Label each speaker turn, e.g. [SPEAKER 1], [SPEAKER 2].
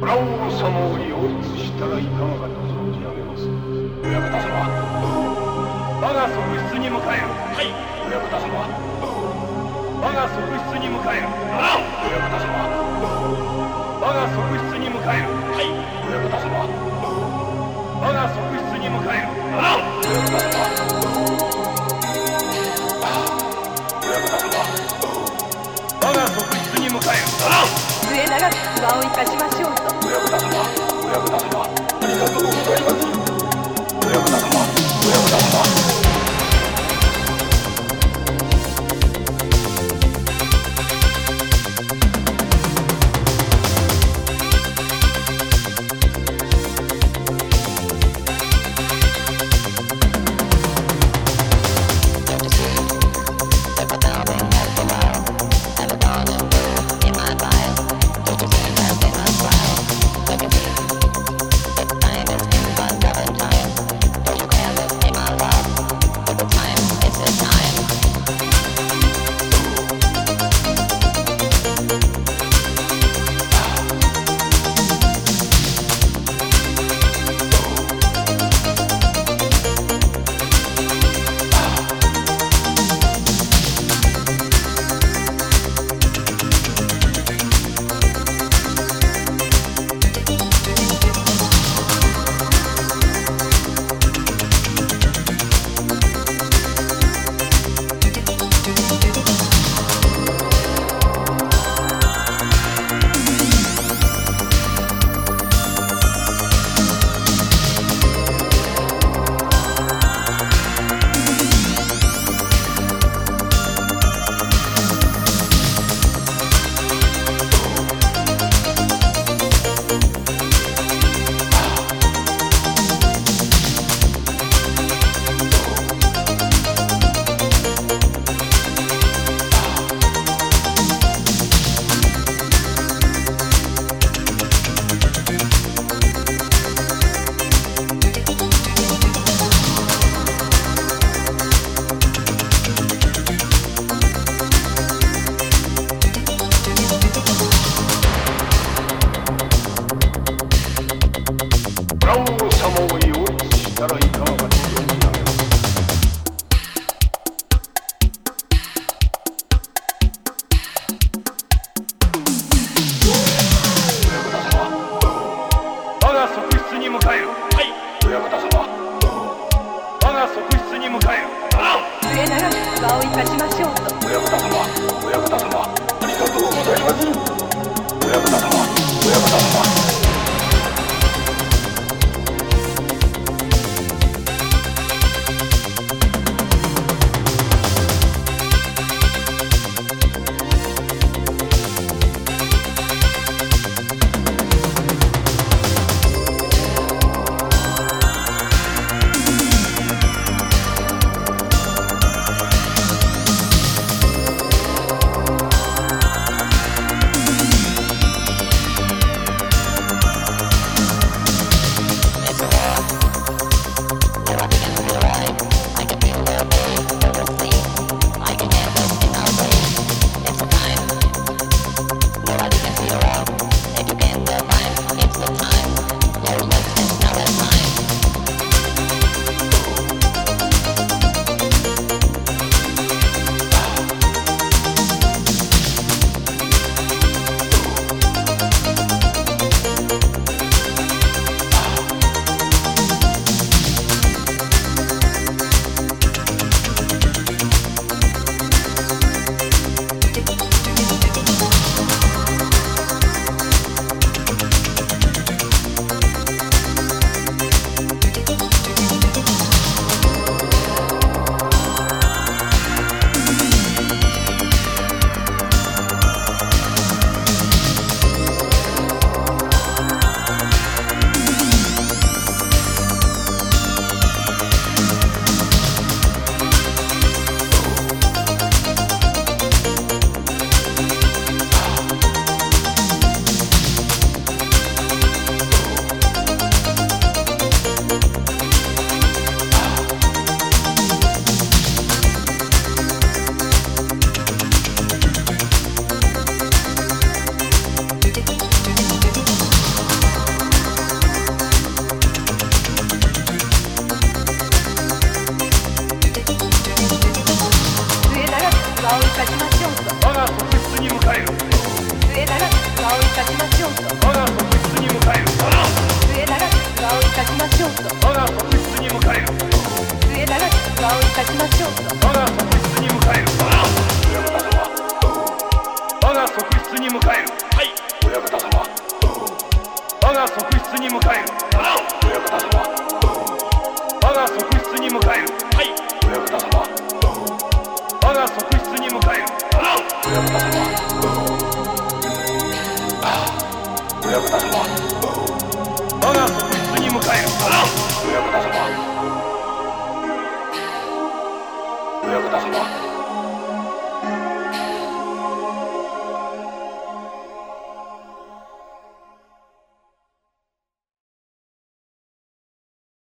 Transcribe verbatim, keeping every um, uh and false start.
[SPEAKER 1] ラ王様を擁立したらいかがかと存じ上げます。親方様、我が側室に迎える。はい、親方様。我が側室に迎える。あら、親方様。我が側室に迎える。はい、親方様。我が側室に迎える。あら、親方様。親方様。我が側室に迎える。あら、
[SPEAKER 2] 末永く不安を生かしましょうと。
[SPEAKER 1] 親方様、親方様、ありがとうございます。親方様、親方様。
[SPEAKER 2] しょうと。
[SPEAKER 1] 我が側室に迎える。
[SPEAKER 2] 末永くお会いいたしましょうと。
[SPEAKER 1] 我が側室に迎える。
[SPEAKER 2] 末永くお会いいたしましょうと。
[SPEAKER 1] 我が側室に迎える。
[SPEAKER 2] 末永くお会いいたしましょうと。
[SPEAKER 1] 我が側室に迎える。親方様。我が側室に迎える。はい親方様。我が側室に迎える。親方様。我が側室に迎える。はい親方様。我が側室に迎える。親方様。親方様。我が側室に迎える。親方様。